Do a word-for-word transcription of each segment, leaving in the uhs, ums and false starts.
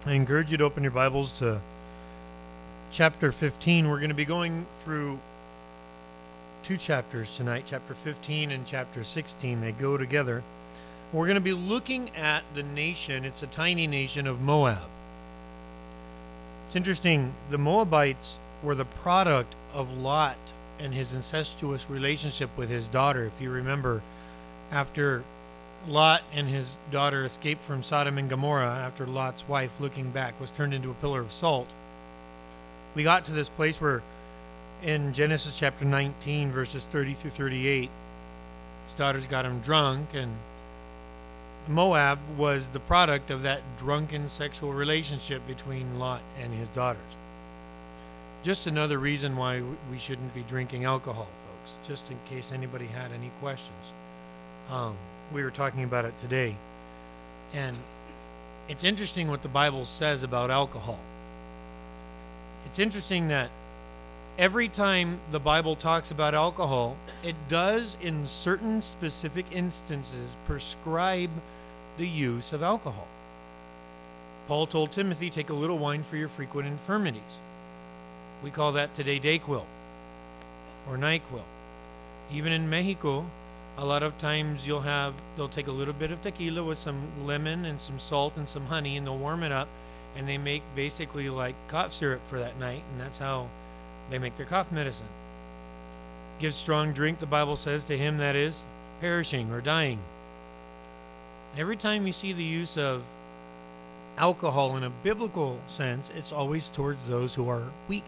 I encourage you to open your Bibles to chapter fifteen. We're going to be going through two chapters tonight, chapter fifteen and chapter sixteen. They go together. We're going to be looking at the nation. It's a tiny nation of Moab. It's interesting. The Moabites were the product of Lot and his incestuous relationship with his daughter. If you remember, after Lot and his daughter escaped from Sodom and Gomorrah, after Lot's wife, looking back, was turned into a pillar of salt, we got to this place where in Genesis chapter nineteen, verses thirty through thirty-eight, his daughters got him drunk, and Moab was the product of that drunken sexual relationship between Lot and his daughters. Just another reason why we shouldn't be drinking alcohol, folks, just in case anybody had any questions. Um, we were talking about it today, and it's interesting what the Bible says about alcohol. It's interesting that every time the Bible talks about alcohol, it does in certain specific instances prescribe the use of alcohol. Paul told Timothy, take a little wine for your frequent infirmities. We call that today Dayquil or NyQuil. Even in Mexico, a lot of times you'll have, they'll take a little bit of tequila with some lemon and some salt and some honey, and they'll warm it up, and they make basically like cough syrup for that night, and that's how they make their cough medicine. Give strong drink, the Bible says, to him that is perishing or dying. And every time you see the use of alcohol in a biblical sense, it's always towards those who are weak.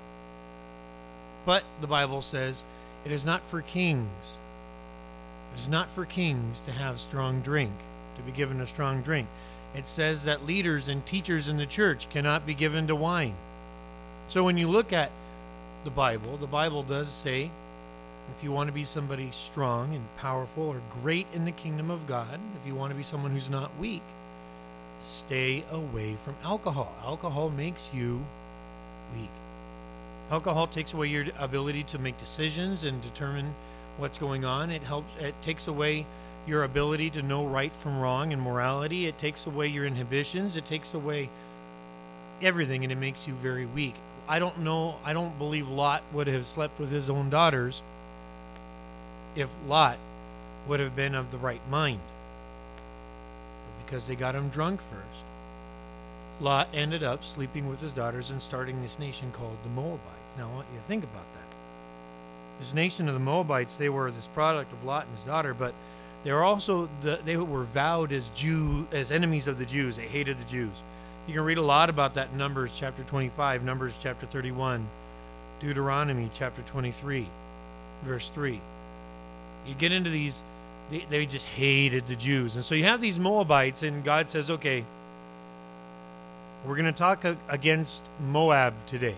But the Bible says it is not for kings. It is not for kings to have strong drink, to be given a strong drink. It says that leaders and teachers in the church cannot be given to wine. So when you look at the Bible, the Bible does say, if you want to be somebody strong and powerful or great in the kingdom of God, if you want to be someone who's not weak, stay away from alcohol. Alcohol makes you weak. Alcohol takes away your ability to make decisions and determine what's going on. It helps. It takes away your ability to know right from wrong and morality. It takes away your inhibitions. It takes away everything, and it makes you very weak. I don't know. I don't believe Lot would have slept with his own daughters if Lot would have been of the right mind, because they got him drunk first. Lot ended up sleeping with his daughters and starting this nation called the Moabites. Now, I want you to think about that. This nation of the Moabites, they were this product of Lot and his daughter, but they were also the, they were vowed as Jew as enemies of the Jews. They hated the Jews. You can read a lot about that in Numbers chapter twenty-five, Numbers chapter thirty-one, Deuteronomy chapter twenty-three, verse three. You get into these, they, they just hated the Jews. And so you have these Moabites, and God says, okay, we're going to talk against Moab today.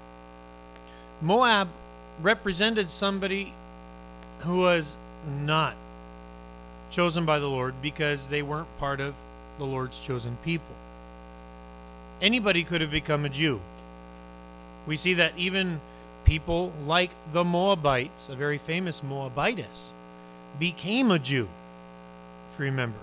Moab represented somebody who was not chosen by the Lord because they weren't part of the Lord's chosen people. Anybody could have become a Jew. We see that even people like the Moabites, a very famous Moabitess, became a Jew, if you remember.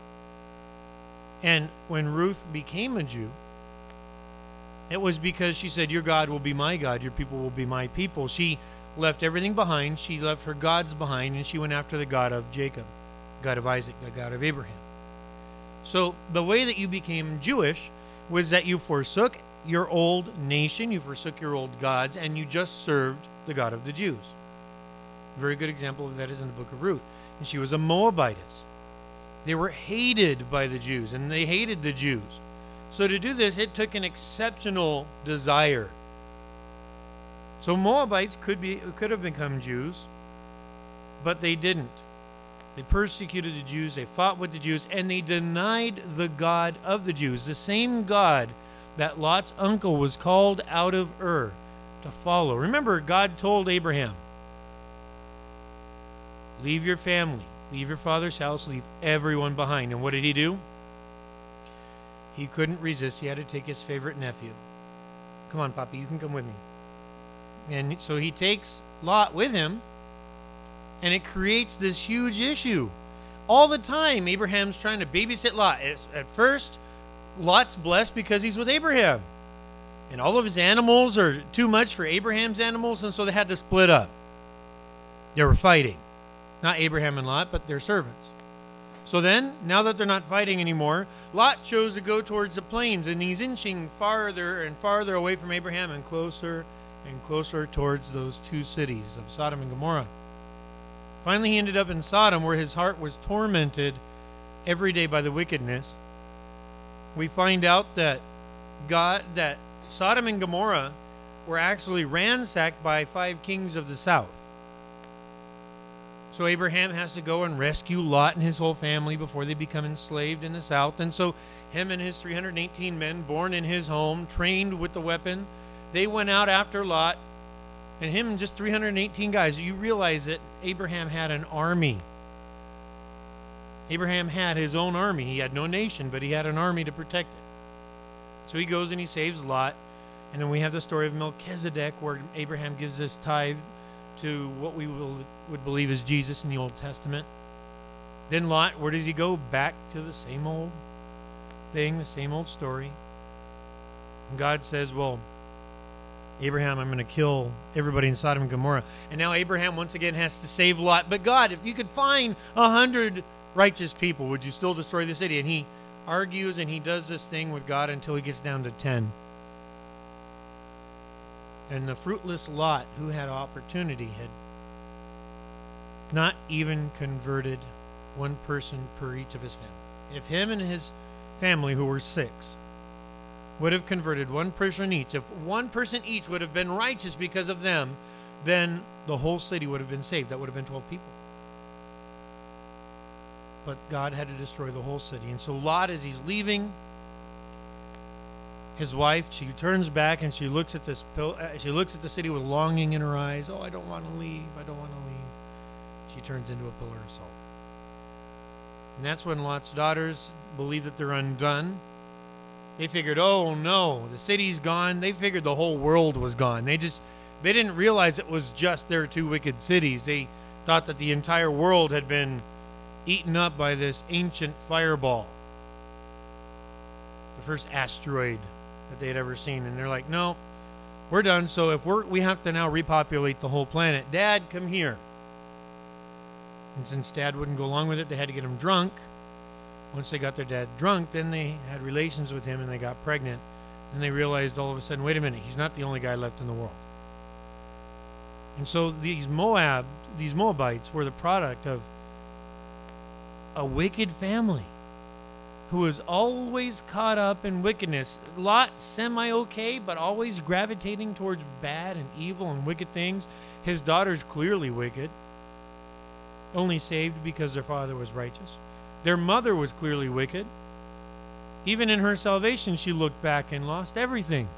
And when Ruth became a Jew, it was because she said, your God will be my God, your people will be my people. She left everything behind. She left her gods behind, and she went after the God of Jacob, God of Isaac, the God of Abraham. So the way that you became Jewish was that you forsook your old nation, you forsook your old gods, and you just served the God of the Jews. A very good example of that is in the book of Ruth. And she was a Moabitess. They were hated by the Jews, and they hated the Jews. So to do this, it took an exceptional desire. So Moabites could be could have become Jews, but they didn't. They persecuted the Jews, they fought with the Jews, and they denied the God of the Jews, the same God that Lot's uncle was called out of Ur to follow. Remember, God told Abraham, leave your family, leave your father's house, leave everyone behind. And what did he do? He couldn't resist. He had to take his favorite nephew. Come on, Papi, you can come with me. And so he takes Lot with him, and it creates this huge issue. All the time, Abraham's trying to babysit Lot. At first, Lot's blessed because he's with Abraham. And all of his animals are too much for Abraham's animals, and so they had to split up. They were fighting. Not Abraham and Lot, but their servants. So then, now that they're not fighting anymore, Lot chose to go towards the plains, and he's inching farther and farther away from Abraham and closer and closer towards those two cities of Sodom and Gomorrah. Finally, he ended up in Sodom, where his heart was tormented every day by the wickedness. We find out that God, that Sodom and Gomorrah were actually ransacked by five kings of the south. So Abraham has to go and rescue Lot and his whole family before they become enslaved in the south. And so him and his three hundred eighteen men born in his home, trained with the weapon, they went out after Lot. And him and just three hundred eighteen guys. You realize that Abraham had an army. Abraham had his own army. He had no nation, but he had an army to protect it. So he goes and he saves Lot. And then we have the story of Melchizedek, where Abraham gives this tithe to what we will, would believe is Jesus in the Old Testament. Then Lot, where does he go? Back to the same old thing, the same old story. And God says, well, Abraham, I'm going to kill everybody in Sodom and Gomorrah. And now Abraham once again has to save Lot. But God, if you could find a hundred righteous people, would you still destroy the city? And he argues and he does this thing with God until he gets down to ten. And the fruitless Lot, who had opportunity, had not even converted one person per each of his family. If him and his family, who were six, would have converted one person each, if one person each would have been righteous because of them, then the whole city would have been saved. That would have been twelve people. But God had to destroy the whole city. And so Lot, as he's leaving, his wife, she turns back and she looks at this. She looks at the city with longing in her eyes. Oh, I don't want to leave. I don't want to leave. She turns into a pillar of salt. And that's when Lot's daughters believe that they're undone. They figured, oh no, the city's gone. They figured the whole world was gone. They just, they didn't realize it was just their two wicked cities. They thought that the entire world had been eaten up by this ancient fireball, the first asteroid that they had ever seen. And they're like, no, we're done. So if we're, we have to now repopulate the whole planet. Dad, come here. And since Dad wouldn't go along with it, they had to get him drunk. Once they got their dad drunk, then they had relations with him and they got pregnant. And they realized all of a sudden, wait a minute, he's not the only guy left in the world. And so these Moab, these Moabites were the product of a wicked family who was always caught up in wickedness. Lot, semi-okay, but always gravitating towards bad and evil and wicked things. His daughter's clearly wicked, only saved because their father was righteous. Their mother was clearly wicked. Even in her salvation, she looked back and lost everything.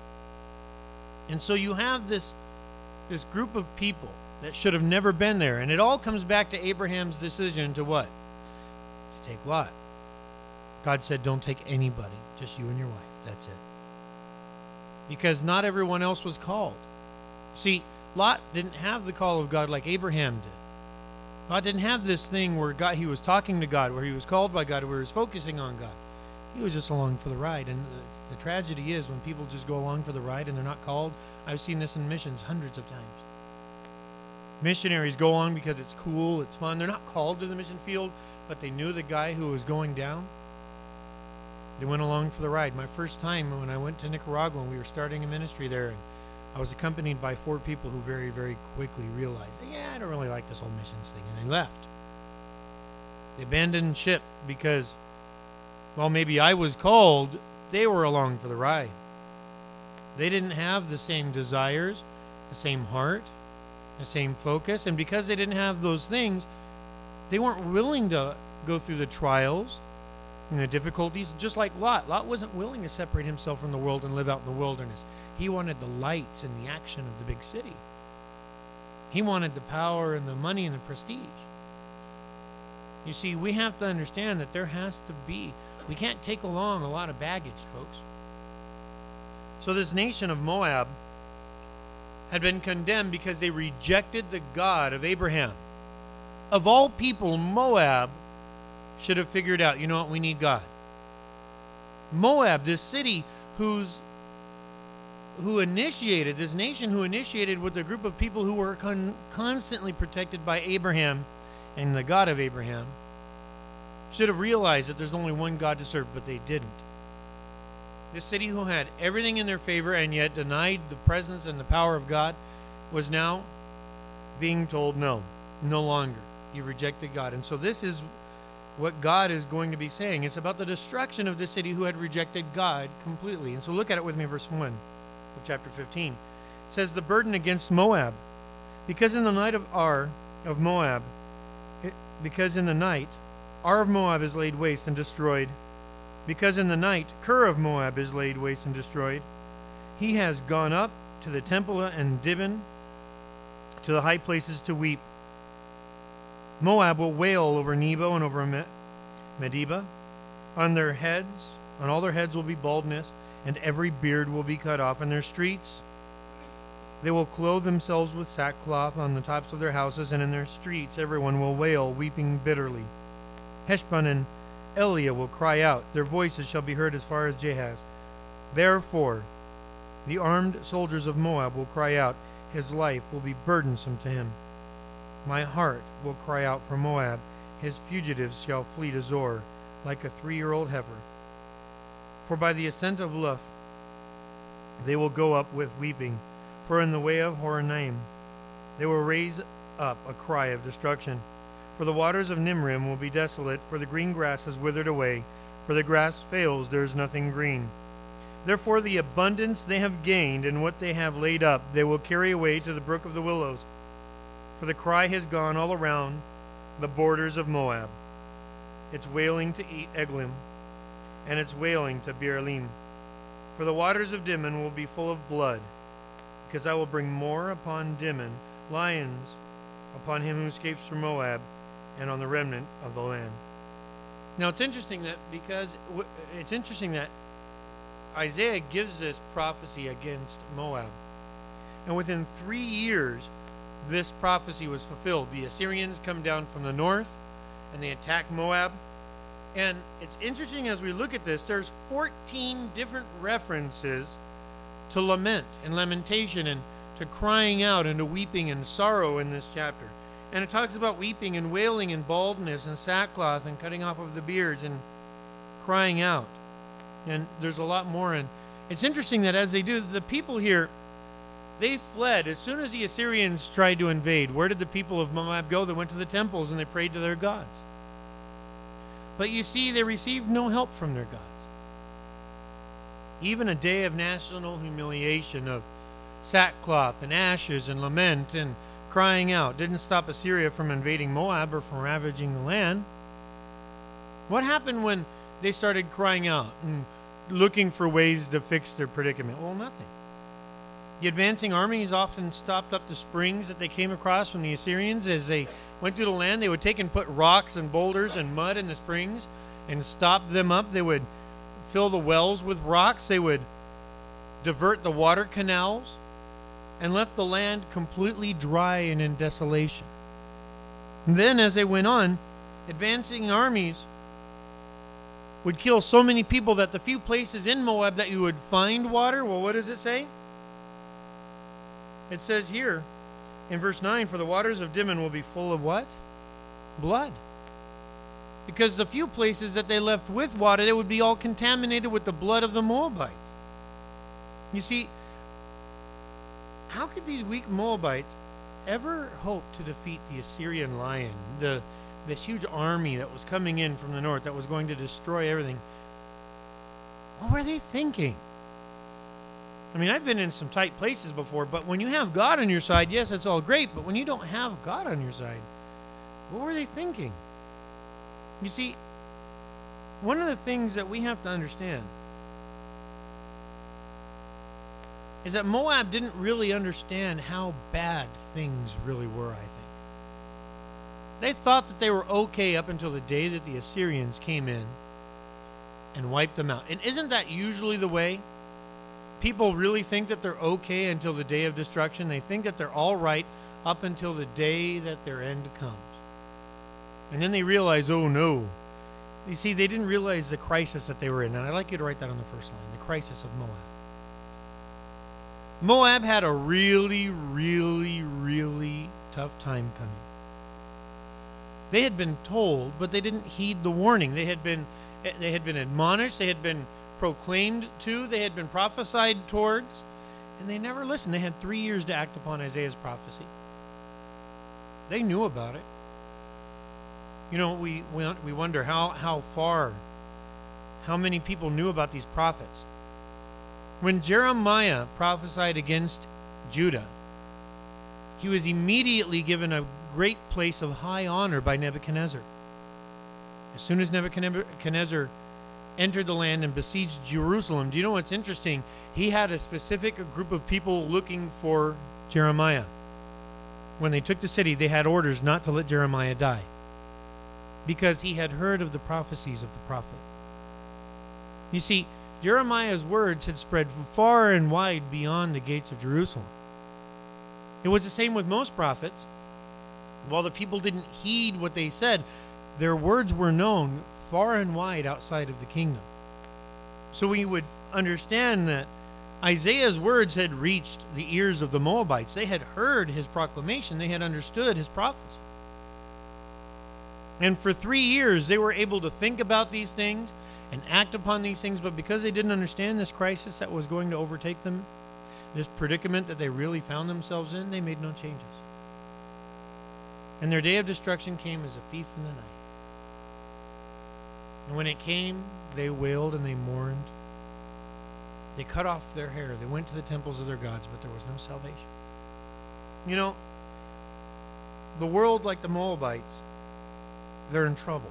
And so you have this, this group of people that should have never been there. And it all comes back to Abraham's decision to what? To take Lot. God said, don't take anybody, just you and your wife. That's it. Because not everyone else was called. See, Lot didn't have the call of God like Abraham did. Lot didn't have this thing where God, he was talking to God, where he was called by God, where he was focusing on God. He was just along for the ride. And the, the tragedy is when people just go along for the ride and they're not called. I've seen this in missions hundreds of times. Missionaries go along because it's cool, it's fun. They're not called to the mission field, but they knew the guy who was going down. They went along for the ride. My first time when I went to Nicaragua, and we were starting a ministry there, and I was accompanied by four people who very, very quickly realized, yeah, I don't really like this whole missions thing, and they left. They abandoned ship because, well, maybe I was called, they were along for the ride. They didn't have the same desires, the same heart, the same focus, and because they didn't have those things, they weren't willing to go through the trials and the difficulties, just like Lot. Lot wasn't willing to separate himself from the world and live out in the wilderness. He wanted the lights and the action of the big city. He wanted the power and the money and the prestige. You see, we have to understand that there has to be, we can't take along a lot of baggage, folks. So this nation of Moab had been condemned because they rejected the God of Abraham. Of all people, Moab should have figured out, you know what, we need God. Moab, this city whose who initiated, this nation who initiated with a group of people who were con- constantly protected by Abraham and the God of Abraham, should have realized that there's only one God to serve, but they didn't. This city who had everything in their favor and yet denied the presence and the power of God was now being told no, no longer. You rejected God. And so this is what God is going to be saying. It's about the destruction of the city who had rejected God completely. And so look at it with me, verse one of chapter fifteen. It says, the burden against Moab. Because in the night of Ar of Moab, it, because in the night Ar of Moab is laid waste and destroyed. Because in the night Ker of Moab is laid waste and destroyed. He has gone up to the temple and Dibon, to the high places to weep. Moab will wail over Nebo and over Me- Medeba. On their heads, on all their heads will be baldness, and every beard will be cut off in their streets. They will clothe themselves with sackcloth on the tops of their houses, and in their streets everyone will wail, weeping bitterly. Heshbon and Eliah will cry out. Their voices shall be heard as far as Jahaz. Therefore, the armed soldiers of Moab will cry out. His life will be burdensome to him. My heart will cry out for Moab. His fugitives shall flee to Zor, like a three-year-old heifer. For by the ascent of Luth they will go up with weeping. For in the way of Horonaim they will raise up a cry of destruction. For the waters of Nimrim will be desolate, for the green grass has withered away. For the grass fails, there is nothing green. Therefore the abundance they have gained and what they have laid up they will carry away to the brook of the willows. For the cry has gone all around the borders of Moab. Its wailing to Eglim, and its wailing to Beer-elim. For the waters of Dimon will be full of blood, because I will bring more upon Dimon, lions upon him who escapes from Moab, and on the remnant of the land. Now it's interesting that because it's interesting that Isaiah gives this prophecy against Moab, and within three years this prophecy was fulfilled. The Assyrians come down from the north and they attack Moab. And it's interesting as we look at this, there's fourteen different references to lament and lamentation and to crying out and to weeping and sorrow in this chapter. And it talks about weeping and wailing and baldness and sackcloth and cutting off of the beards and crying out. And there's a lot more. And it's interesting that as they do, the people here, they fled. As soon as the Assyrians tried to invade, where did the people of Moab go? They went to the temples and they prayed to their gods. But you see, they received no help from their gods. Even a day of national humiliation, of sackcloth and ashes and lament and crying out, didn't stop Assyria from invading Moab or from ravaging the land. What happened when they started crying out and looking for ways to fix their predicament? Well, nothing. The advancing armies often stopped up the springs that they came across from the Assyrians. As they went through the land, they would take and put rocks and boulders and mud in the springs and stop them up. They would fill the wells with rocks. They would divert the water canals and left the land completely dry and in desolation. And then as they went on, advancing armies would kill so many people that the few places in Moab that you would find water, well, what does it say? It says here in verse nine, for the waters of Dimon will be full of what? Blood. Because the few places that they left with water, they would be all contaminated with the blood of the Moabites. You see, how could these weak Moabites ever hope to defeat the Assyrian lion, the this huge army that was coming in from the north that was going to destroy everything? What were they thinking? I mean, I've been in some tight places before, but when you have God on your side, yes, it's all great, but when you don't have God on your side, what were they thinking? You see, one of the things that we have to understand is that Moab didn't really understand how bad things really were, I think. They thought that they were okay up until the day that the Assyrians came in and wiped them out. And isn't that usually the way? People really think that they're okay until the day of destruction. They think that they're all right up until the day that their end comes. And then they realize, oh no, You see, they didn't realize the crisis that they were in. And I'd like you to write that on the first line, the crisis of Moab. Moab had a really, really, really tough time coming. They had been told, but they didn't heed the warning. They had been, they had been admonished. They had been proclaimed to. They had been prophesied towards. And they never listened. They had three years to act upon Isaiah's prophecy. They knew about it. You know, we we wonder how, how far, how many people knew about these prophets. When Jeremiah prophesied against Judah, he was immediately given a great place of high honor by Nebuchadnezzar. As soon as Nebuchadnezzar entered the land and besieged Jerusalem, do you know what's interesting? He had a specific group of people looking for Jeremiah. When they took the city, they had orders not to let Jeremiah die, because he had heard of the prophecies of the prophet. You see, Jeremiah's words had spread far and wide beyond the gates of Jerusalem. It was the same with most prophets. While the people didn't heed what they said, their words were known far and wide outside of the kingdom. So we would understand that Isaiah's words had reached the ears of the Moabites. They had heard his proclamation. They had understood his prophecy. And for three years, they were able to think about these things and act upon these things, but because they didn't understand this crisis that was going to overtake them, this predicament that they really found themselves in, they made no changes. And their day of destruction came as a thief in the night. And when it came, they wailed and they mourned. They cut off their hair. They went to the temples of their gods, but there was no salvation. You know, the world, like the Moabites, they're in trouble.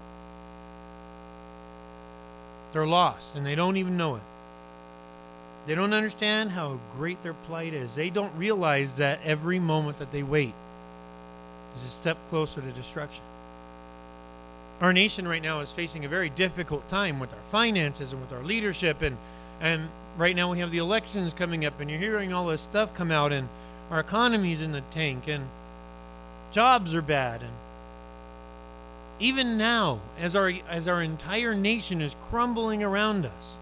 They're lost, and they don't even know it. They don't understand how great their plight is. They don't realize that every moment that they wait is a step closer to destruction. Our nation right now is facing a very difficult time with our finances and with our leadership, and and right now we have the elections coming up, and you're hearing all this stuff come out, and our economy's in the tank, and jobs are bad, and even now, as our as our entire nation is crumbling around us,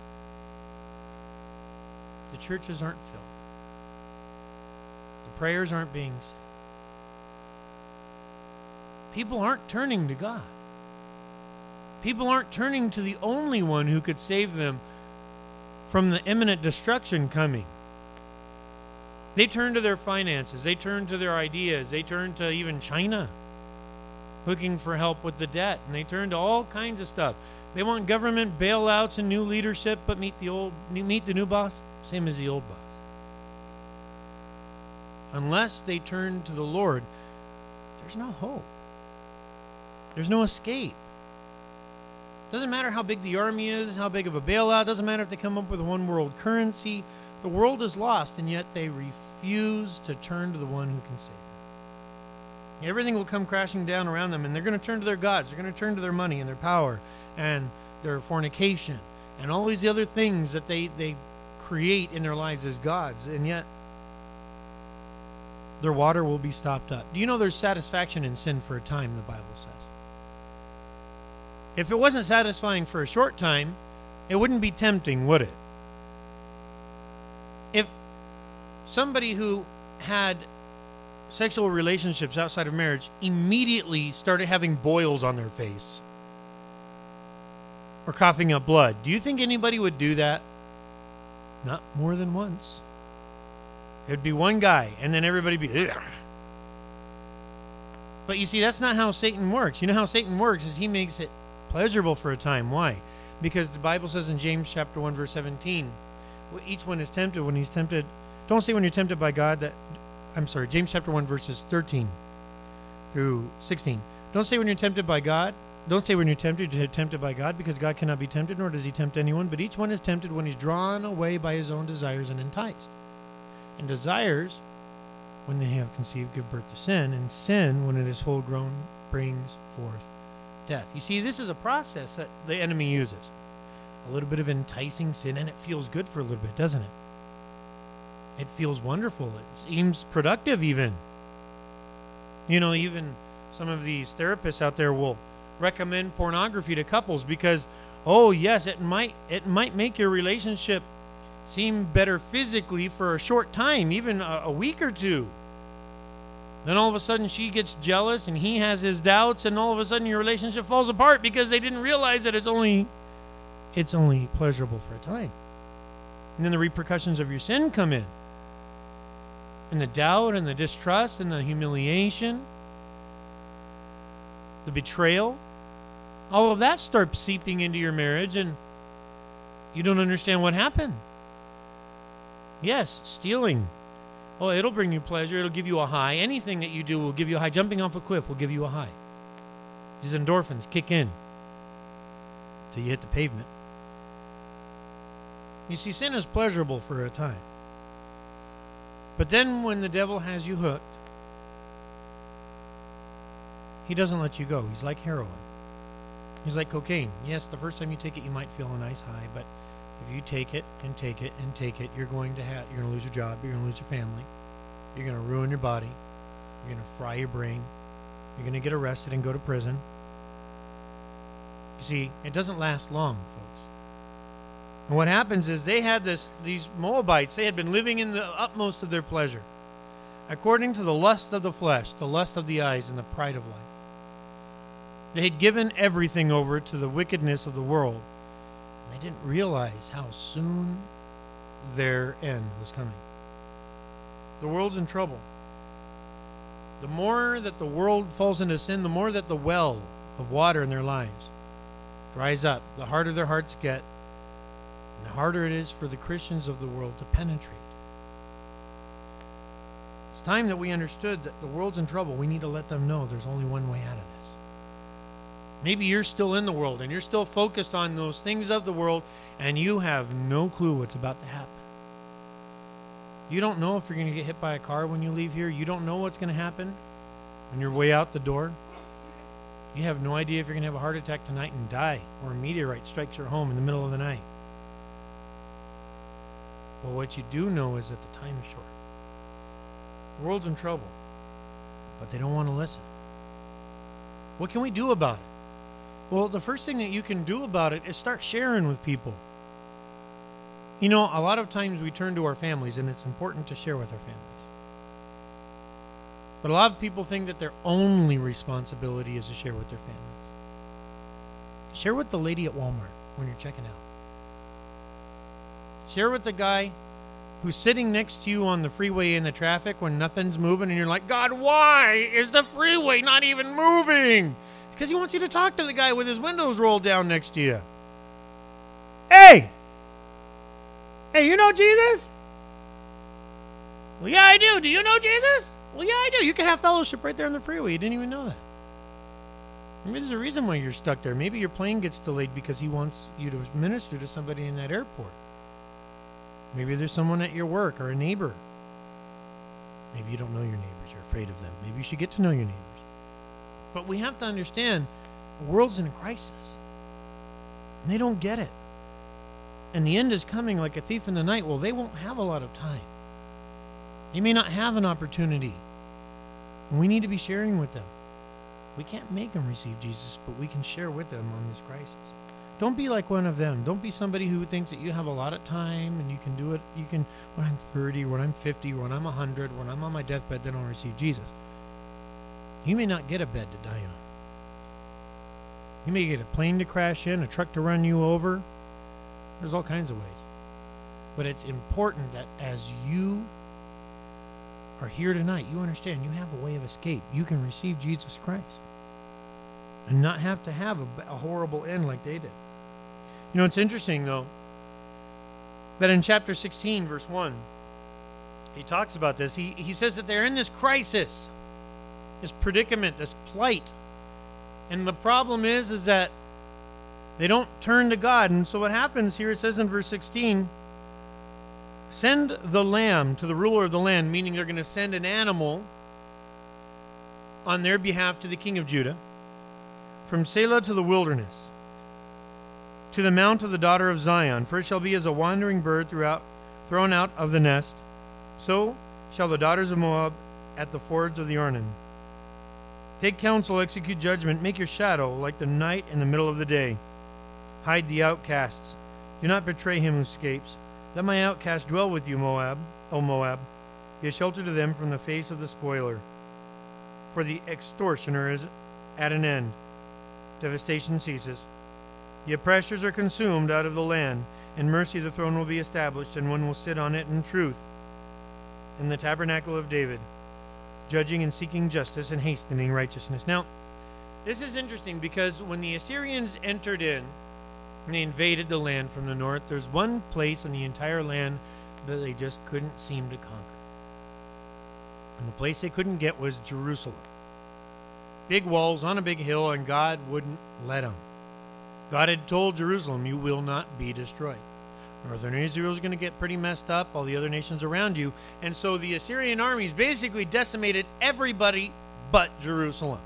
the churches aren't filled. The prayers aren't being said. People aren't turning to God. People aren't turning to the only one who could save them from the imminent destruction coming. They turn to their finances. They turn to their ideas. They turn to even China, looking for help with the debt. And they turn to all kinds of stuff. They want government bailouts and new leadership, but meet the old, meet the new boss, same as the old boss. Unless they turn to the Lord, there's no hope. There's no escape. Doesn't matter how big the army is, how big of a bailout. Doesn't matter if they come up with a one world currency. The world is lost, and yet they refuse to turn to the one who can save them. Everything will come crashing down around them, and they're going to turn to their gods. They're going to turn to their money and their power and their fornication and all these other things that they, they create in their lives as gods, and yet their water will be stopped up. Do you know there's satisfaction in sin for a time, the Bible says? If it wasn't satisfying for a short time, it wouldn't be tempting, would it? If somebody who had sexual relationships outside of marriage immediately started having boils on their face or coughing up blood, do you think anybody would do that? Not more than once. It'd be one guy, and then everybody would be, ugh. But you see, that's not how Satan works. You know how Satan works is he makes it pleasurable for a time. Why? Because the Bible says in James chapter one, verse seventeen, each one is tempted when he's tempted. Don't say when you're tempted by God that, I'm sorry, James chapter one, verses thirteen through sixteen. Don't say when you're tempted by God. Don't say when you're tempted, you're tempted by God, because God cannot be tempted, nor does he tempt anyone. But each one is tempted when he's drawn away by his own desires and enticed. And desires, when they have conceived, give birth to sin. And sin, when it is full grown, brings forth death. You see, this is a process that the enemy uses. A little bit of enticing sin, and it feels good for a little bit, doesn't it? It feels wonderful. It seems productive even. You know, even some of these therapists out there will recommend pornography to couples because, oh yes, it might it might make your relationship seem better physically for a short time, even a, a week or two. Then all of a sudden she gets jealous and he has his doubts, and all of a sudden your relationship falls apart because they didn't realize that it's only it's only pleasurable for a time. And then the repercussions of your sin come in. And the doubt and the distrust and the humiliation, the betrayal, all of that starts seeping into your marriage, and you don't understand what happened. Yes, stealing. Oh, it'll bring you pleasure. It'll give you a high. Anything that you do will give you a high. Jumping off a cliff will give you a high. These endorphins kick in till you hit the pavement. You see, sin is pleasurable for a time. But then when the devil has you hooked, he doesn't let you go. He's like heroin. He's like cocaine. Yes, the first time you take it, you might feel a nice high, but if you take it and take it and take it, you're going to have, you're going to lose your job, you're going to lose your family, you're going to ruin your body, you're going to fry your brain, you're going to get arrested and go to prison. You see, it doesn't last long, folks. And what happens is they had this, these Moabites, they had been living in the utmost of their pleasure, according to the lust of the flesh, the lust of the eyes, and the pride of life. They had given everything over to the wickedness of the world. And they didn't realize how soon their end was coming. The world's in trouble. The more that the world falls into sin, the more that the well of water in their lives dries up, the harder their hearts get, and the harder it is for the Christians of the world to penetrate. It's time that we understood that the world's in trouble. We need to let them know there's only one way out of this. Maybe you're still in the world and you're still focused on those things of the world and you have no clue what's about to happen. You don't know if you're going to get hit by a car when you leave here. You don't know what's going to happen on your way out the door. You have no idea if you're going to have a heart attack tonight and die, or a meteorite strikes your home in the middle of the night. Well, what you do know is that the time is short. The world's in trouble, but they don't want to listen. What can we do about it? Well, the first thing that you can do about it is start sharing with people. You know, a lot of times we turn to our families, and it's important to share with our families. But a lot of people think that their only responsibility is to share with their families. Share with the lady at Walmart when you're checking out. Share with the guy who's sitting next to you on the freeway in the traffic when nothing's moving, and you're like, God, why is the freeway not even moving? Because he wants you to talk to the guy with his windows rolled down next to you. Hey! Hey, you know Jesus? Well, yeah, I do. Do you know Jesus? Well, yeah, I do. You can have fellowship right there on the freeway. You didn't even know that. Maybe there's a reason why you're stuck there. Maybe your plane gets delayed because he wants you to minister to somebody in that airport. Maybe there's someone at your work or a neighbor. Maybe you don't know your neighbors. You're afraid of them. Maybe you should get to know your neighbors. But we have to understand the world's in a crisis. And they don't get it. And the end is coming like a thief in the night. Well, they won't have a lot of time. They may not have an opportunity. And we need to be sharing with them. We can't make them receive Jesus, but we can share with them on this crisis. Don't be like one of them. Don't be somebody who thinks that you have a lot of time and you can do it. You can, when I'm thirty, when I'm fifty, when I'm one hundred, when I'm on my deathbed, then I'll receive Jesus. You may not get a bed to die on. You may get a plane to crash in, a truck to run you over. There's all kinds of ways. But it's important that as you are here tonight, you understand you have a way of escape. You can receive Jesus Christ and not have to have a, a horrible end like they did. You know, it's interesting, though, that in chapter sixteen, verse one, he talks about this. He, he says that they're in this crisis, this predicament, this plight. And the problem is, is that they don't turn to God. And so what happens here, it says in verse sixteen, send the lamb to the ruler of the land, meaning they're going to send an animal on their behalf to the king of Judah, from Selah to the wilderness, to the mount of the daughter of Zion. For it shall be as a wandering bird throughout, thrown out of the nest. So shall the daughters of Moab at the fords of the Arnon. Take counsel, execute judgment, make your shadow like the night in the middle of the day. Hide the outcasts. Do not betray him who escapes. Let my outcast dwell with you, Moab, O Moab. Be a shelter to them from the face of the spoiler. For the extortioner is at an end. Devastation ceases. The oppressors are consumed out of the land. In mercy the throne will be established, and one will sit on it in truth. In the tabernacle of David, judging and seeking justice and hastening righteousness. Now, this is interesting because when the Assyrians entered in and they invaded the land from the north, there's one place in the entire land that they just couldn't seem to conquer. And the place they couldn't get was Jerusalem. Big walls on a big hill, and God wouldn't let them. God had told Jerusalem, you will not be destroyed. Northern Israel is going to get pretty messed up, all the other nations around you. And so the Assyrian armies basically decimated everybody but Jerusalem.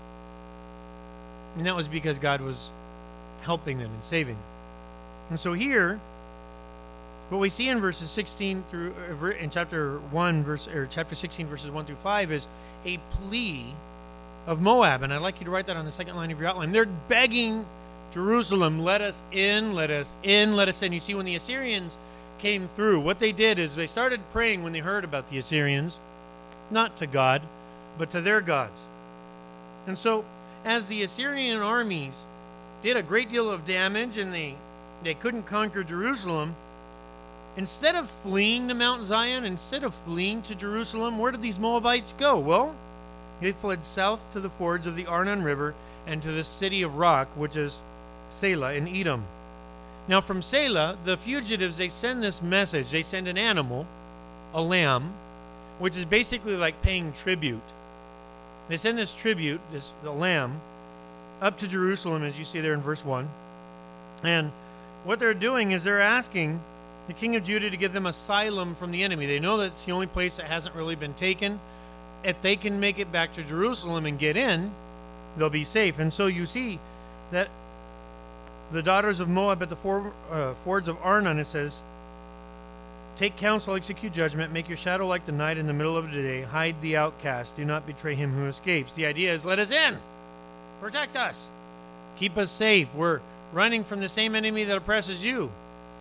And that was because God was helping them and saving them. And so here, what we see in verses sixteen through, in chapter one, verse, or chapter sixteen, verses one through five, is a plea of Moab. And I'd like you to write that on the second line of your outline. They're begging Jerusalem, let us in, let us in, let us in. You see, when the Assyrians came through, what they did is they started praying when they heard about the Assyrians, not to God, but to their gods. And so, as the Assyrian armies did a great deal of damage and they, they couldn't conquer Jerusalem, instead of fleeing to Mount Zion, instead of fleeing to Jerusalem, where did these Moabites go? Well, they fled south to the fords of the Arnon River and to the city of Rock, which is Selah in Edom. Now from Selah, the fugitives, they send this message. They send an animal, a lamb, which is basically like paying tribute. They send this tribute, this the lamb, up to Jerusalem, as you see there in verse one. And what they're doing is they're asking the king of Judah to give them asylum from the enemy. They know that it's the only place that hasn't really been taken. If they can make it back to Jerusalem and get in, they'll be safe. And so you see that the daughters of Moab at the for, uh, fords of Arnon, it says, take counsel, execute judgment, make your shadow like the night in the middle of the day, hide the outcast, do not betray him who escapes. The idea is, let us in, protect us, keep us safe. We're running from the same enemy that oppresses you.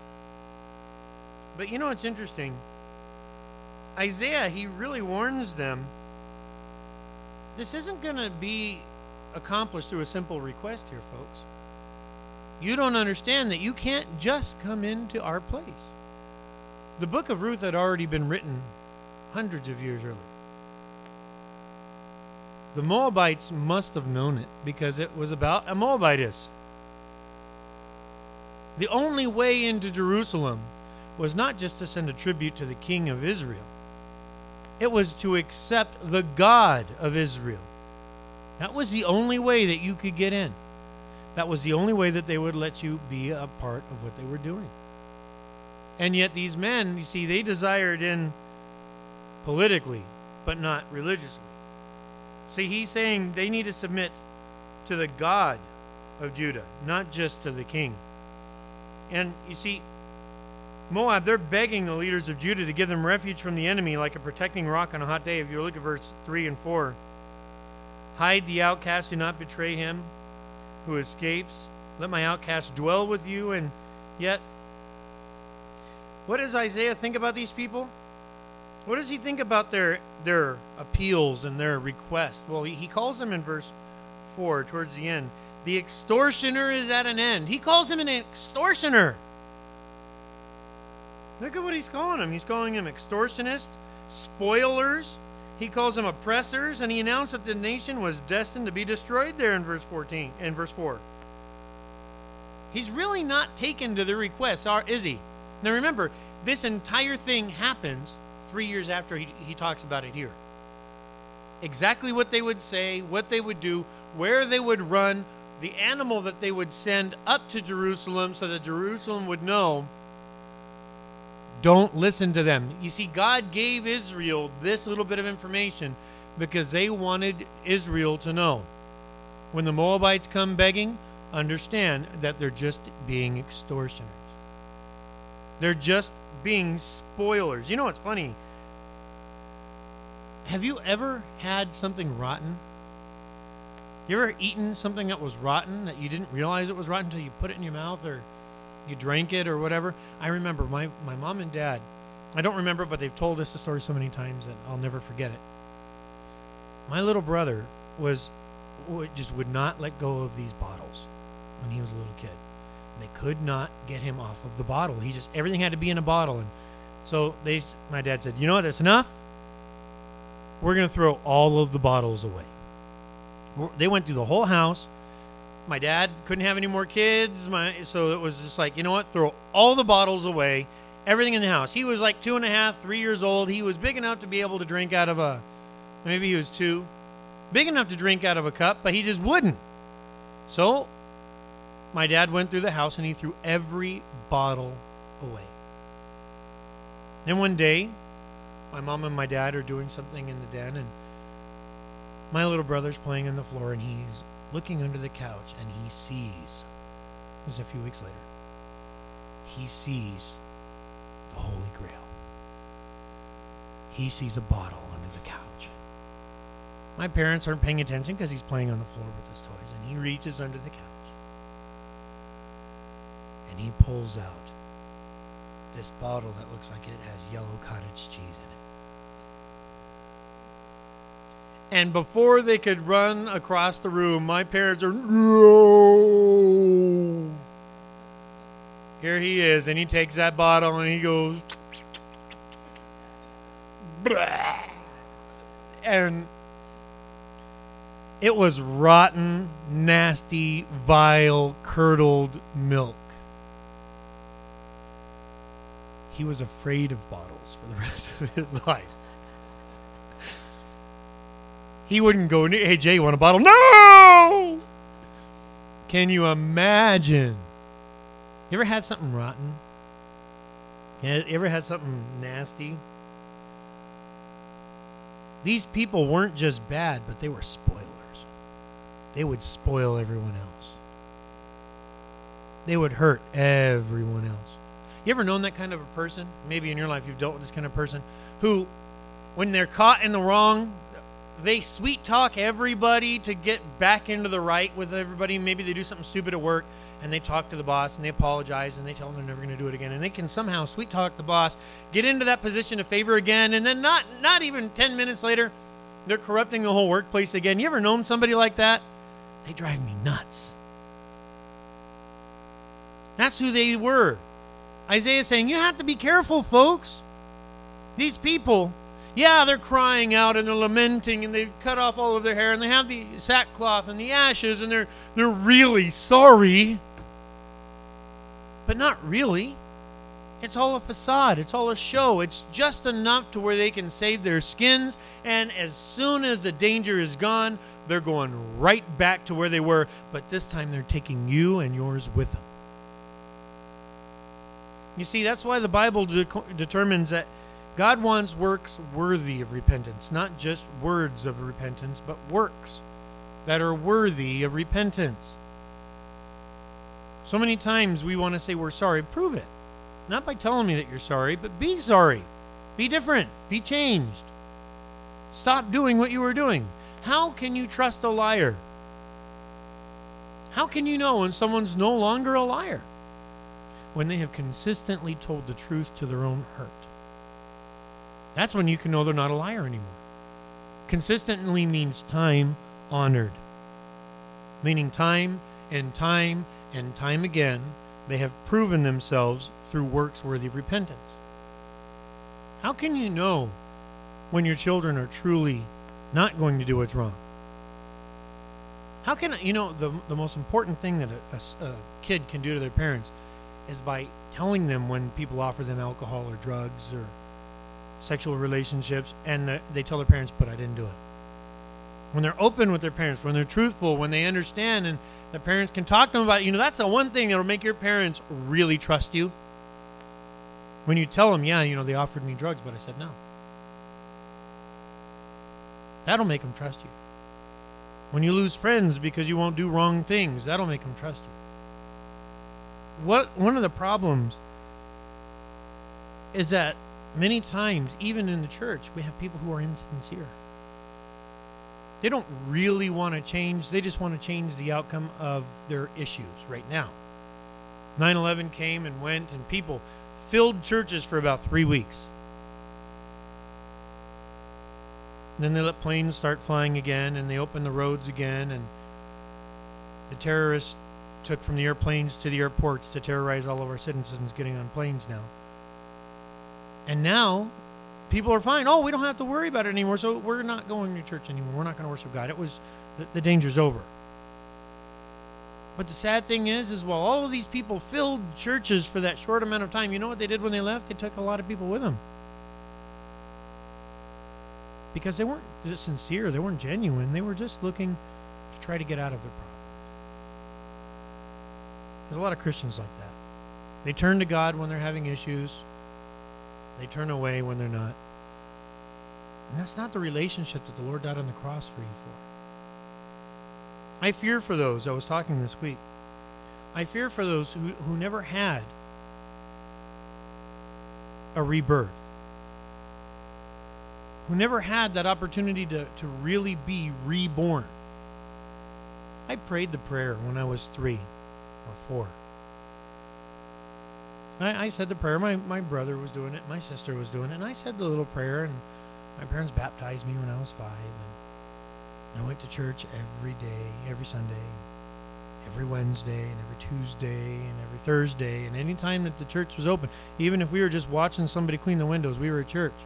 But you know what's interesting? Isaiah, he really warns them, this isn't going to be accomplished through a simple request here, folks. You don't understand that you can't just come into our place. The book of Ruth had already been written hundreds of years earlier. The Moabites must have known it because it was about a Moabitess. The only way into Jerusalem was not just to send a tribute to the king of Israel. It was to accept the God of Israel. That was the only way that you could get in. That was the only way that they would let you be a part of what they were doing. And yet these men, you see, they desired in politically, but not religiously. See, he's saying they need to submit to the God of Judah, not just to the king. And you see, Moab, they're begging the leaders of Judah to give them refuge from the enemy like a protecting rock on a hot day. If you look at verse three and four, hide the outcast, do not betray him who escapes. Let my outcast dwell with you. And yet, what does Isaiah think about these people? What does he think about their their appeals and their requests? Well, he, he calls them in verse four, towards the end. The extortioner is at an end. He calls him an extortioner. Look at what he's calling them. He's calling them extortionists, spoilers. He calls them oppressors, and he announced that the nation was destined to be destroyed there in verse fourteen, in verse four. He's really not taken to the requests, is he? Now remember, this entire thing happens three years after he, he talks about it here. Exactly what they would say, what they would do, where they would run, the animal that they would send up to Jerusalem so that Jerusalem would know, don't listen to them. You see, God gave Israel this little bit of information because they wanted Israel to know. When the Moabites come begging, understand that they're just being extortioners. They're just being spoilers. You know what's funny? Have you ever had something rotten You ever eaten something that was rotten that you didn't realize it was rotten until you put it in your mouth or you drank it or whatever? I remember my, my mom and dad, I don't remember, but they've told us the story so many times that I'll never forget it. My little brother was would, just would not let go of these bottles when he was a little kid. And they could not get him off of the bottle. He just, everything had to be in a bottle. And so they, my dad said, you know what, that's enough. We're going to throw all of the bottles away. They went through the whole house. My dad couldn't have any more kids. My, so it was just like, you know what, throw all the bottles away, everything in the house. He was like two and a half, three years old. He was big enough to be able to drink out of a, maybe he was two, big enough to drink out of a cup, but he just wouldn't. So my dad went through the house and he threw every bottle away. Then one day, my mom and my dad are doing something in the den, and my little brother's playing on the floor, and he's looking under the couch, and he sees, this is a few weeks later, he sees the Holy Grail. He sees a bottle under the couch. My parents aren't paying attention because he's playing on the floor with his toys, and he reaches under the couch, and he pulls out this bottle that looks like it has yellow cottage cheese in it. And before they could run across the room, my parents are, no. Here he is, and he takes that bottle and he goes, blah. And it was rotten, nasty, vile, curdled milk. He was afraid of bottles for the rest of his life. He wouldn't go, hey, Jay, you want a bottle? No! Can you imagine? You ever had something rotten? You ever had something nasty? These people weren't just bad, but they were spoilers. They would spoil everyone else. They would hurt everyone else. You ever known that kind of a person? Maybe in your life you've dealt with this kind of person who, when they're caught in the wrong, they sweet talk everybody to get back into the right with everybody. Maybe they do something stupid at work and they talk to the boss and they apologize and they tell them they're never going to do it again. And they can somehow sweet talk the boss, get into that position of favor again, and then not, not even ten minutes later, they're corrupting the whole workplace again. You ever known somebody like that? They drive me nuts. That's who they were. Isaiah's saying, you have to be careful, folks. These people, yeah, they're crying out and they're lamenting and they've cut off all of their hair and they have the sackcloth and the ashes and they're they're really sorry. But not really. It's all a facade. It's all a show. It's just enough to where they can save their skins, and as soon as the danger is gone, they're going right back to where they were, but this time they're taking you and yours with them. You see, that's why the Bible de- determines that God wants works worthy of repentance, not just words of repentance, but works that are worthy of repentance. So many times we want to say we're sorry. Prove it. Not by telling me that you're sorry, but be sorry. Be different. Be changed. Stop doing what you were doing. How can you trust a liar? How can you know when someone's no longer a liar? When they have consistently told the truth to their own hurt. That's when you can know they're not a liar anymore. Consistently means time honored. Meaning time and time and time again, they have proven themselves through works worthy of repentance. How can you know when your children are truly not going to do what's wrong? How can, you know, the, the most important thing that a, a, a kid can do to their parents is by telling them when people offer them alcohol or drugs or sexual relationships, and they tell their parents, but I didn't do it. When they're open with their parents, when they're truthful, when they understand, and the parents can talk to them about it, you know, that's the one thing that will make your parents really trust you. When you tell them, yeah, you know, they offered me drugs, but I said no. That'll make them trust you. When you lose friends because you won't do wrong things, that'll make them trust you. What one of the problems is that many times, even in the church, we have people who are insincere. They don't really want to change. They just want to change the outcome of their issues right now. nine eleven came and went, and people filled churches for about three weeks. And then they let planes start flying again, and they opened the roads again, and the terrorists took from the airplanes to the airports to terrorize all of our citizens getting on planes now. And now people are fine. Oh, we don't have to worry about it anymore, so we're not going to church anymore. We're not going to worship God. It was, the, the danger's over. But the sad thing is, is while all of these people filled churches for that short amount of time, you know what they did when they left? They took a lot of people with them. Because they weren't just sincere. They weren't genuine. They were just looking to try to get out of their problem. There's a lot of Christians like that. They turn to God when they're having issues. They turn away when they're not. And that's not the relationship that the Lord died on the cross for you for. I fear for those. I was talking this week. I fear for those who, who never had a rebirth. Who never had that opportunity to, to really be reborn. I prayed the prayer when I was three or four. I, I said the prayer. My, my brother was doing it. My sister was doing it. And I said the little prayer. And my parents baptized me when I was five. And I went to church every day, every Sunday, every Wednesday, and every Tuesday, and every Thursday. And any time that the church was open, even if we were just watching somebody clean the windows, we were at church.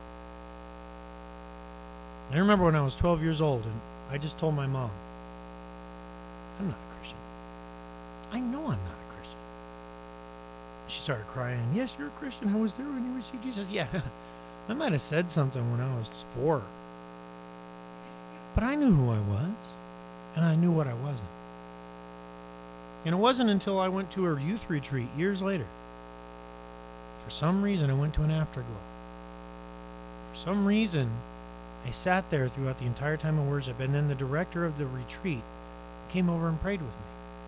I remember when I was twelve years old, and I just told my mom, I'm not a Christian. I know I'm not a Christian. She started crying. Yes, you're a Christian. I was there when you received Jesus. Yeah, I might have said something when I was four. But I knew who I was, and I knew what I wasn't. And it wasn't until I went to a youth retreat years later. For some reason, I went to an afterglow. For some reason, I sat there throughout the entire time of worship, and then the director of the retreat came over and prayed with me.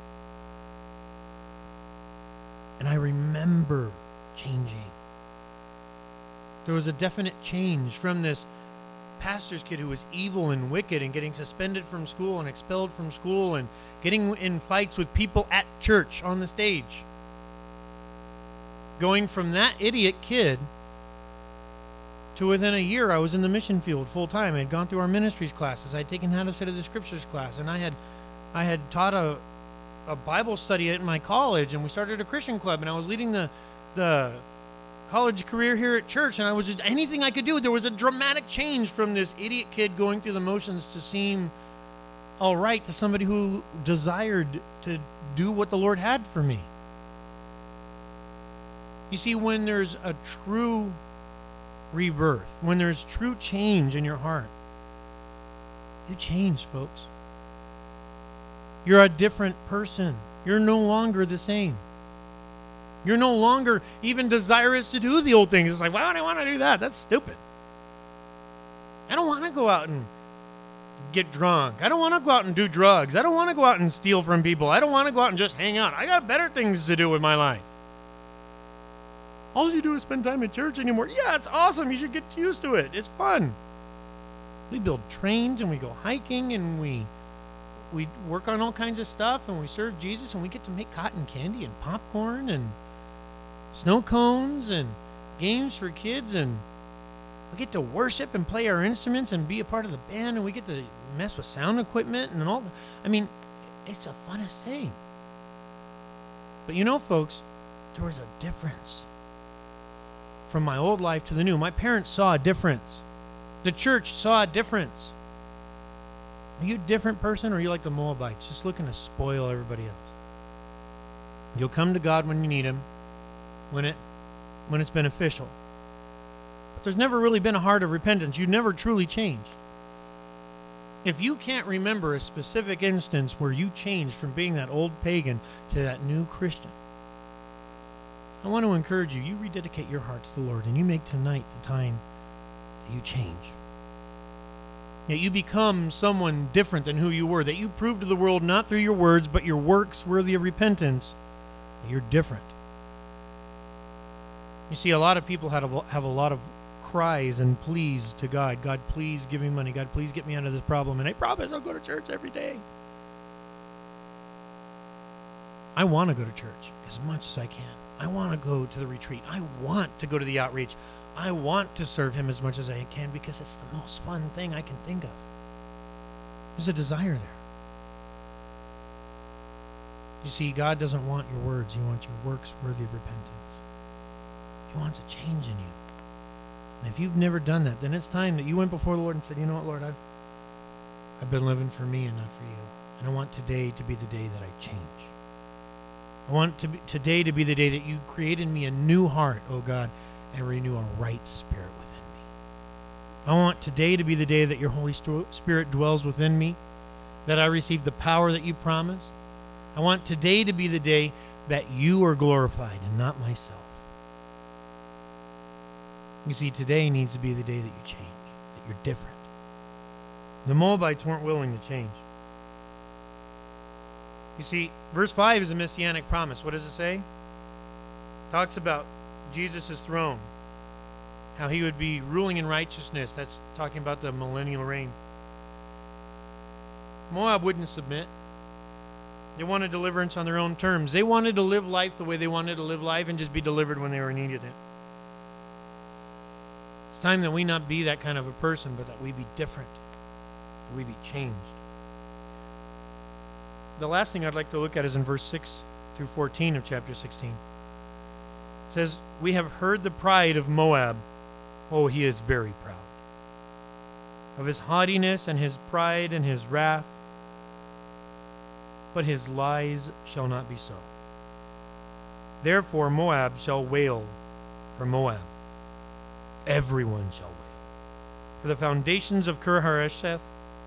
And I remember changing. There was a definite change from this pastor's kid who was evil and wicked and getting suspended from school and expelled from school and getting in fights with people at church on the stage. Going from that idiot kid to within a year, I was in the mission field full time. I had gone through our ministries classes. I had taken How to Study the Scriptures class, and I had, I had taught a, a Bible study at my college, and we started a Christian club, and I was leading the, the college career here at church, and I was just anything I could do. There was a dramatic change from this idiot kid going through the motions to seem all right to somebody who desired to do what the Lord had for me. You see, when there's a true rebirth, when there's true change in your heart, you change, folks. You're a different person. You're no longer the same. You're no longer even desirous to do the old things. It's like, why would I want to do that? That's stupid. I don't want to go out and get drunk. I don't want to go out and do drugs. I don't want to go out and steal from people. I don't want to go out and just hang out. I got better things to do with my life. All you do is spend time at church anymore. Yeah, it's awesome. You should get used to it. It's fun. We build trains and we go hiking and we we work on all kinds of stuff and we serve Jesus and we get to make cotton candy and popcorn and snow cones and games for kids, and we get to worship and play our instruments and be a part of the band, and we get to mess with sound equipment and all. The, I mean, it's the funnest thing. But you know, folks, there was a difference from my old life to the new. My parents saw a difference. The church saw a difference. Are you a different person, or are you like the Moabites, just looking to spoil everybody else? You'll come to God when you need Him, when it, when it's beneficial. But there's never really been a heart of repentance. You never truly changed. If you can't remember a specific instance where you changed from being that old pagan to that new Christian, I want to encourage you, you rededicate your heart to the Lord, and you make tonight the time that you change. That you become someone different than who you were, that you prove to the world, not through your words, but your works worthy of repentance, that you're different. You see, a lot of people have a, have a lot of cries and pleas to God. God, please give me money. God, please get me out of this problem. And I promise I'll go to church every day. I want to go to church as much as I can. I want to go to the retreat. I want to go to the outreach. I want to serve him as much as I can because it's the most fun thing I can think of. There's a desire there. You see, God doesn't want your words. He wants your works worthy of repentance. He wants a change in you. And if you've never done that, then it's time that you went before the Lord and said, you know what, Lord, I've I've been living for me and not for you. And I want today to be the day that I change. I want to be, today to be the day that you create in me a new heart, oh God, and renew a right spirit within me. I want today to be the day that your Holy Spirit dwells within me, that I receive the power that you promised. I want today to be the day that you are glorified and not myself. You see, today needs to be the day that you change, that you're different. The Moabites weren't willing to change. You see, verse five is a messianic promise. What does it say? It talks about Jesus' throne, how he would be ruling in righteousness. That's talking about the millennial reign. Moab wouldn't submit. They wanted deliverance on their own terms. They wanted to live life the way they wanted to live life and just be delivered when they were needed it. It's time that we not be that kind of a person, but that we be different, that we be changed. The last thing I'd like to look at is in verse six through fourteen of chapter sixteen. It says, we have heard the pride of Moab. Oh, he is very proud. Of his haughtiness and his pride and his wrath. But his lies shall not be so. Therefore Moab shall wail for Moab. Everyone shall wail. For the foundations of Kir-Hareseth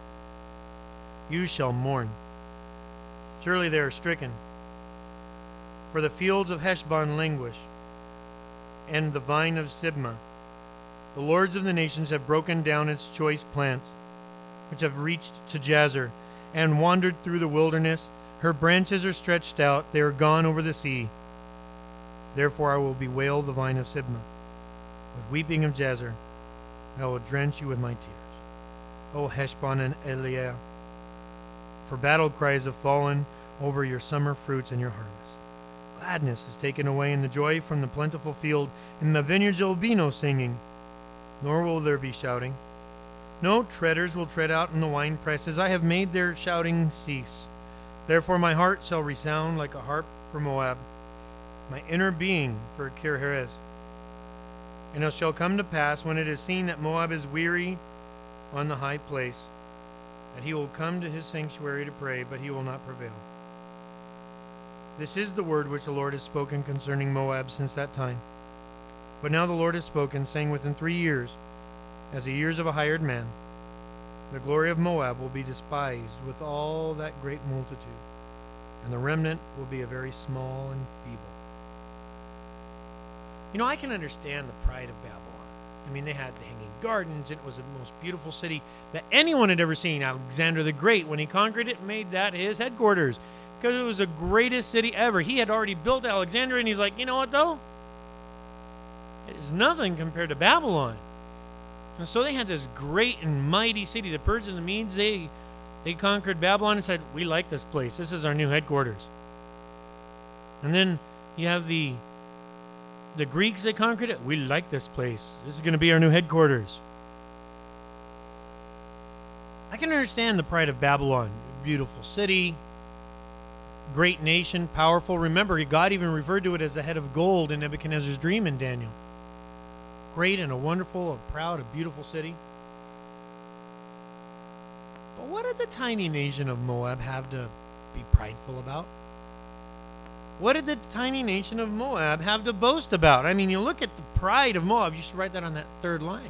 you shall mourn. Surely they are stricken. For the fields of Heshbon languish, and the vine of Sibmah. The lords of the nations have broken down its choice plants, which have reached to Jazer, and wandered through the wilderness. Her branches are stretched out, they are gone over the sea. Therefore I will bewail the vine of Sibmah. With weeping of Jazer, I will drench you with my tears. O Heshbon and Eliah, for battle cries have fallen over your summer fruits and your harvest. Gladness is taken away and the joy from the plentiful field. In the vineyards there will be no singing, nor will there be shouting. No treaders will tread out in the wine presses. I have made their shouting cease. Therefore my heart shall resound like a harp for Moab, my inner being for Kir-Heres. And it shall come to pass, when it is seen that Moab is weary on the high place, that he will come to his sanctuary to pray, but he will not prevail. This is the word which the Lord has spoken concerning Moab since that time. But now the Lord has spoken, saying, within three years, as the years of a hired man, the glory of Moab will be despised with all that great multitude, and the remnant will be a very small and feeble. You know, I can understand the pride of Babylon. I mean, they had the Hanging Gardens, and it was the most beautiful city that anyone had ever seen. Alexander the Great, when he conquered it, made that his headquarters, because it was the greatest city ever. He had already built Alexandria, and he's like, you know what, though? It's nothing compared to Babylon. And so they had this great and mighty city. The Persians and the Medes, they, they conquered Babylon and said, we like this place. This is our new headquarters. And then you have the, the Greeks that conquered it. We like this place. This is going to be our new headquarters. I can understand the pride of Babylon. Beautiful city, great nation, powerful. Remember, God even referred to it as the head of gold in Nebuchadnezzar's dream in Daniel. Great and a wonderful, a proud, a beautiful city. But what did the tiny nation of Moab have to be prideful about? What did the tiny nation of Moab have to boast about? I mean, you look at the pride of Moab. You should write that on that third line.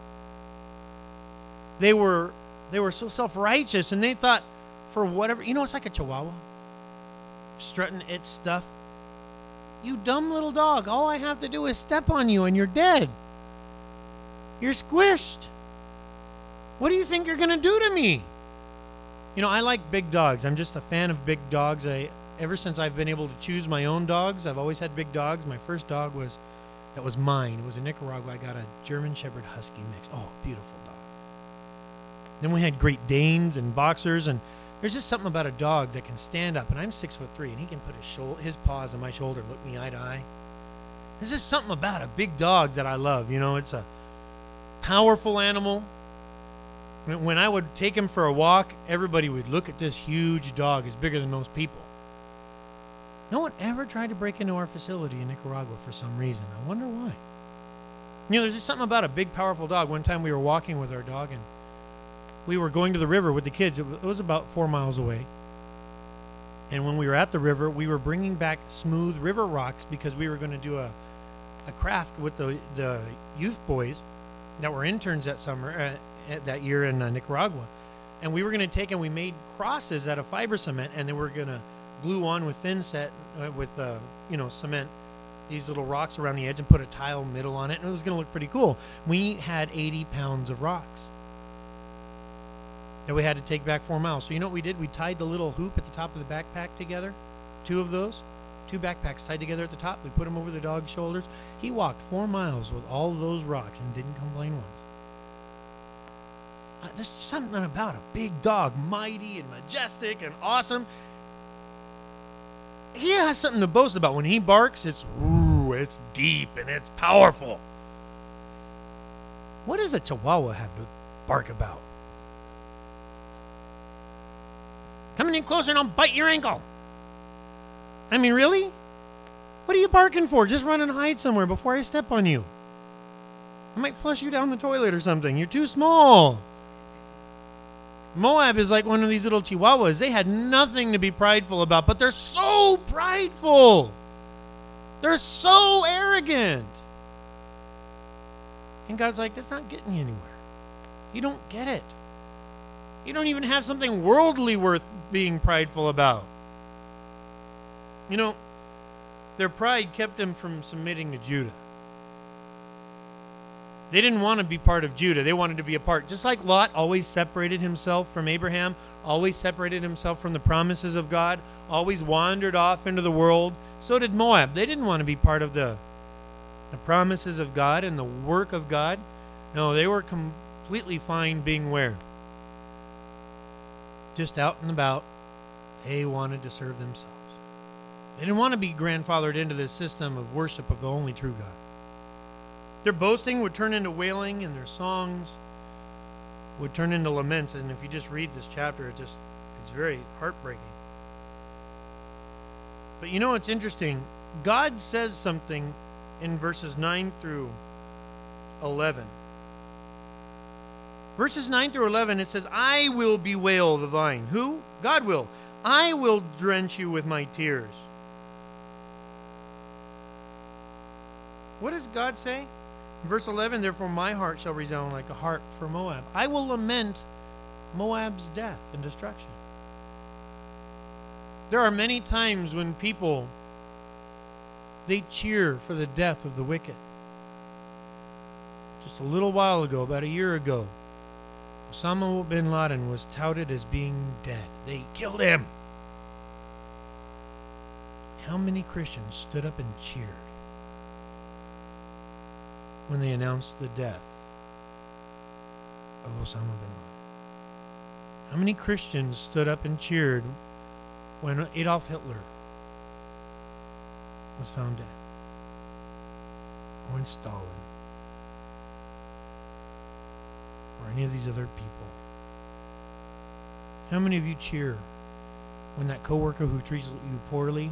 They were they were so self-righteous, and they thought, for whatever, you know, it's like a chihuahua strutting its stuff. You dumb little dog, all I have to do is step on you and you're dead. You're squished. What do you think you're going to do to me? You know, I like big dogs. I'm just a fan of big dogs. I ever since I've been able to choose my own dogs, I've always had big dogs. My first dog was that was mine. It was in Nicaragua. I got a German Shepherd Husky mix. Oh, beautiful dog. Then we had Great Danes and Boxers, and there's just something about a dog that can stand up, and I'm six foot three, and he can put his shoulder, his paws on my shoulder and look me eye to eye. There's just something about a big dog that I love. You know, it's a powerful animal. When I would take him for a walk, everybody would look at this huge dog. It's bigger than most people. No one ever tried to break into our facility in Nicaragua for some reason. I wonder why. You know, there's just something about a big, powerful dog. One time we were walking with our dog, and we were going to the river with the kids. It was about four miles away. And when we were at the river, we were bringing back smooth river rocks because we were going to do a, a craft with the, the youth boys that were interns that summer, uh, that year in uh, Nicaragua. And we were going to take and we made crosses out of fiber cement, and then we were going to glue on with thin set, uh, with, uh, you know, cement, these little rocks around the edge and put a tile middle on it, and it was going to look pretty cool. We had eighty pounds of rocks that we had to take back four miles. So you know what we did? We tied the little hoop at the top of the backpack together, two of those, two backpacks tied together at the top. We put them over the dog's shoulders. He walked four miles with all of those rocks and didn't complain once. Uh, there's something about a big dog, mighty and majestic and awesome. He has something to boast about. When he barks, it's ooh, it's deep and it's powerful. What does a Chihuahua have to bark about? Coming in closer and I'll bite your ankle. I mean, really? What are you barking for? Just run and hide somewhere before I step on you. I might flush you down the toilet or something. You're too small. Moab is like one of these little Chihuahuas. They had nothing to be prideful about, but they're so prideful. They're so arrogant. And God's like, that's not getting you anywhere. You don't get it. You don't even have something worldly worth being prideful about. You know, their pride kept them from submitting to Judah. They didn't want to be part of Judah. They wanted to be a part. Just like Lot always separated himself from Abraham, always separated himself from the promises of God, always wandered off into the world, so did Moab. They didn't want to be part of the, the promises of God and the work of God. No, they were completely fine being where? Just out and about. They wanted to serve themselves. They didn't want to be grandfathered into this system of worship of the only true God. Their boasting would turn into wailing, and their songs would turn into laments. And if you just read this chapter, it just it's very heartbreaking. But you know what's interesting? God says something in verses nine through eleven. Verses nine through eleven, it says, I will bewail the vine. Who? God will. I will drench you with my tears. What does God say? Verse eleven, therefore my heart shall resound like a harp for Moab. I will lament Moab's death and destruction. There are many times when people, they cheer for the death of the wicked. Just a little while ago, about a year ago, Osama bin Laden was touted as being dead. They killed him. How many Christians stood up and cheered when they announced the death of Osama bin Laden? How many Christians stood up and cheered when Adolf Hitler was found dead? Or when Stalin? Or any of these other people? How many of you cheer when that coworker who treats you poorly,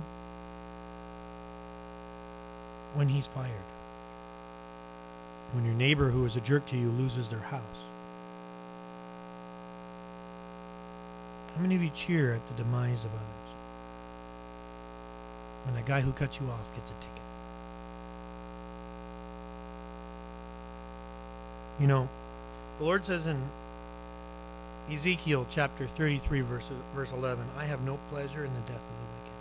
when he's fired? When your neighbor who is a jerk to you loses their house? How many of you cheer at the demise of others? When the guy who cut you off gets a ticket? You know, the Lord says in Ezekiel chapter thirty-three, verse, verse eleven, I have no pleasure in the death of the wicked.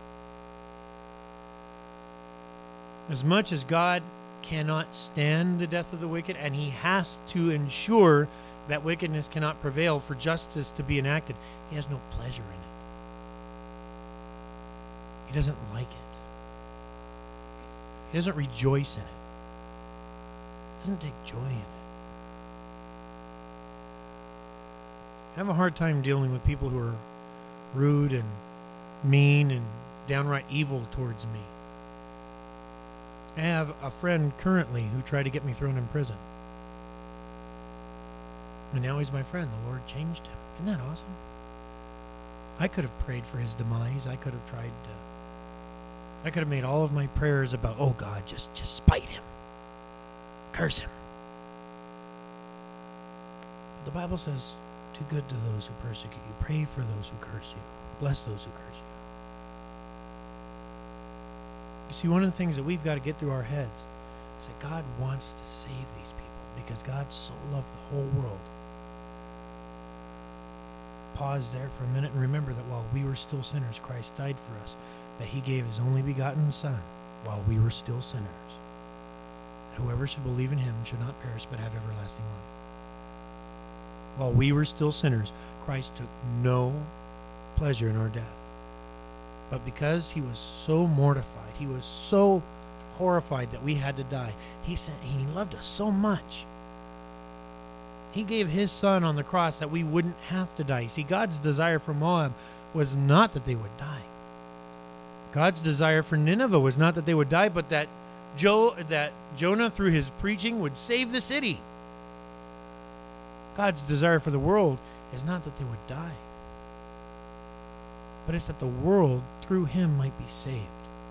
As much as God cannot stand the death of the wicked, and he has to ensure that wickedness cannot prevail for justice to be enacted, he has no pleasure in it. He doesn't like it. He doesn't rejoice in it. doesn't take joy in it. I have a hard time dealing with people who are rude and mean and downright evil towards me. I have a friend currently who tried to get me thrown in prison. And now he's my friend. The Lord changed him. Isn't that awesome? I could have prayed for his demise. I could have tried to... I could have made all of my prayers about, oh God, just, just spite him. Curse him. But the Bible says, do good to those who persecute you. Pray for those who curse you. Bless those who curse you. You see, one of the things that we've got to get through our heads is that God wants to save these people because God so loved the whole world. Pause there for a minute and remember that while we were still sinners, Christ died for us, that he gave his only begotten Son while we were still sinners. That whoever should believe in him should not perish but have everlasting life. While we were still sinners, Christ took no pleasure in our death. But because he was so mortified, he was so horrified that we had to die, he said he loved us so much. He gave his Son on the cross that we wouldn't have to die. See, God's desire for Moab was not that they would die. God's desire for Nineveh was not that they would die, but that Jo- that Jonah, through his preaching, would save the city. God's desire for the world is not that they would die, but it's that the world, through him, might be saved.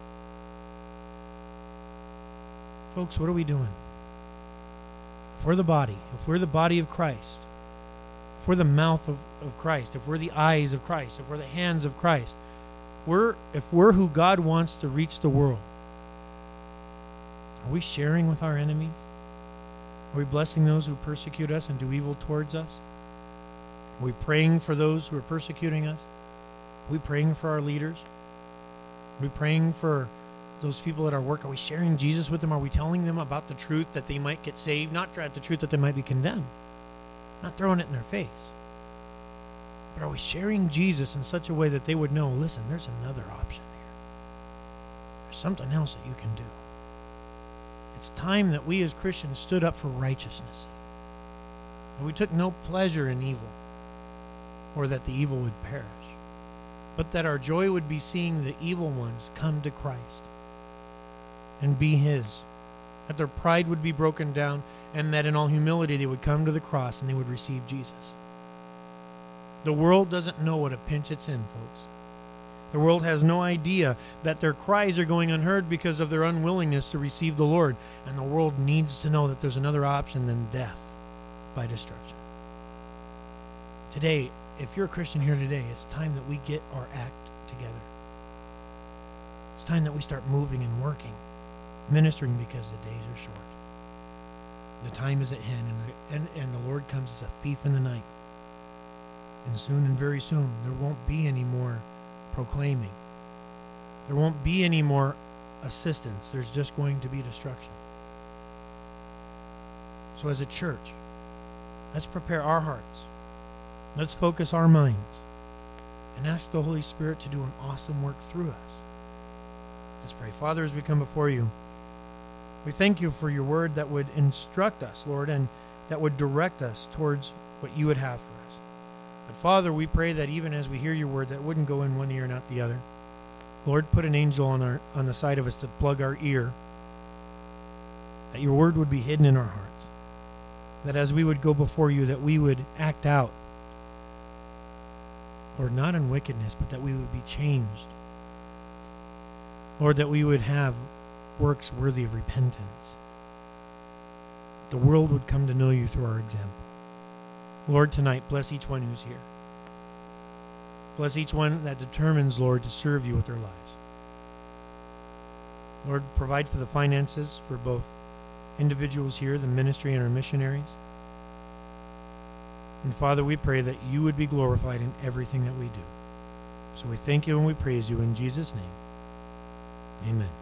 Folks, what are we doing? If we're the body, if we're the body of Christ, if we're the mouth of, of Christ, if we're the eyes of Christ, if we're the hands of Christ, if we're, if we're who God wants to reach the world, are we sharing with our enemies? Are we blessing those who persecute us and do evil towards us? Are we praying for those who are persecuting us? Are we praying for our leaders? Are we praying for those people at our work? Are we sharing Jesus with them? Are we telling them about the truth that they might get saved? Not the truth that they might be condemned. Not throwing it in their face. But are we sharing Jesus in such a way that they would know, listen, there's another option here. There's something else that you can do. It's time that we as Christians stood up for righteousness. That we took no pleasure in evil, or that the evil would perish, but that our joy would be seeing the evil ones come to Christ and be his. That their pride would be broken down, and that in all humility they would come to the cross and they would receive Jesus. The world doesn't know what a pinch it's in, folks. The world has no idea that their cries are going unheard because of their unwillingness to receive the Lord. And the world needs to know that there's another option than death by destruction. Today, if you're a Christian here today, it's time that we get our act together. It's time that we start moving and working, ministering, because the days are short. The time is at hand, and the, and, and the Lord comes as a thief in the night. And soon and very soon, there won't be any more proclaiming. There won't be any more assistance. There's just going to be destruction. So as a church, let's prepare our hearts. Let's focus our minds and ask the Holy Spirit to do an awesome work through us. Let's pray. Father, as we come before you, we thank you for your word that would instruct us, Lord, and that would direct us towards what you would have for us. But Father, we pray that even as we hear your word, that it wouldn't go in one ear, not the other. Lord, put an angel on our on the side of us to plug our ear, that your word would be hidden in our hearts, that as we would go before you, that we would act out, Lord, not in wickedness, but that we would be changed. Lord, that we would have works worthy of repentance. The world would come to know you through our example. Lord, tonight, bless each one who's here. Bless each one that determines, Lord, to serve you with their lives. Lord, provide for the finances for both individuals here, the ministry, and our missionaries. And Father, we pray that you would be glorified in everything that we do. So we thank you and we praise you in Jesus' name. Amen.